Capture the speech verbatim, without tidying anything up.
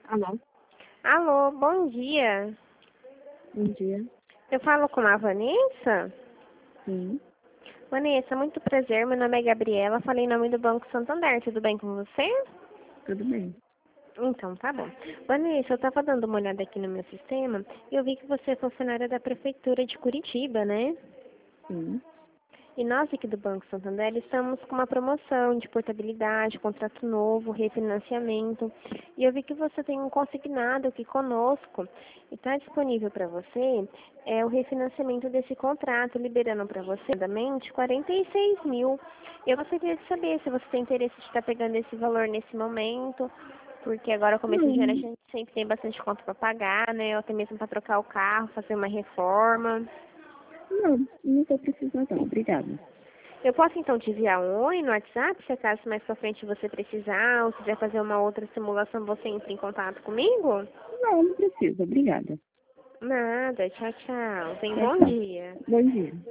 Alô, Alô, bom dia. bom dia. Eu falo com a Vanessa? Sim, Vanessa, muito prazer. Meu nome é Gabriela. Falei em nome do Banco Santander. Tudo bem com você? tudo bem. Então, tá bom. Vanessa, eu estava dando uma olhada aqui no meu sistema e eu vi que você é funcionária da Prefeitura de Curitiba, né? Sim. E nós aqui do Banco Santander estamos com uma promoção de portabilidade, contrato novo, refinanciamento. E eu vi que você tem um consignado aqui conosco e está disponível para você é, o refinanciamento desse contrato, liberando para você, aproximadamente, quarenta e seis mil. Eu gostaria de saber se você tem interesse de estar pegando esse valor nesse momento, porque agora, começo de ano, a Não, gente sempre tem bastante conta para pagar, né? Ou até mesmo para trocar o carro, fazer uma reforma. não, não estou precisando não, obrigada. Eu posso então te enviar um oi no WhatsApp, se acaso mais pra frente você precisar, ou se quiser fazer uma outra simulação, você entra em contato comigo? Não, não precisa, obrigada. Nada, tchau, tchau. Tenha um Tchau, bom tchau. dia. Bom dia.